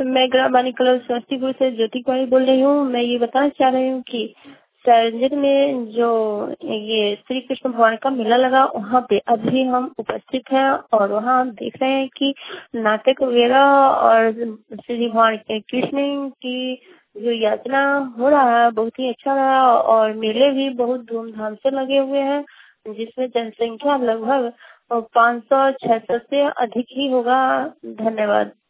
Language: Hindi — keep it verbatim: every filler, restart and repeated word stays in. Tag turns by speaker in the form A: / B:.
A: मैं ग्राम क्लब समस्तीपुर से ज्योति कुमारी बोल रही हूँ। मैं ये बताना चाह रही हूँ कि सरंजन में जो ये श्री कृष्ण भगवान का मेला लगा, वहाँ पे अभी हम उपस्थित हैं और वहाँ हम देख रहे हैं कि नाटक वगैरह और श्री भगवान के कृष्ण की जो यात्रा हो रहा है बहुत ही अच्छा रहा और मेले भी बहुत धूमधाम से लगे हुए हैं, जिसमें जनसंख्या लगभग पाँच सौ छह सौ से अधिक ही होगा। धन्यवाद।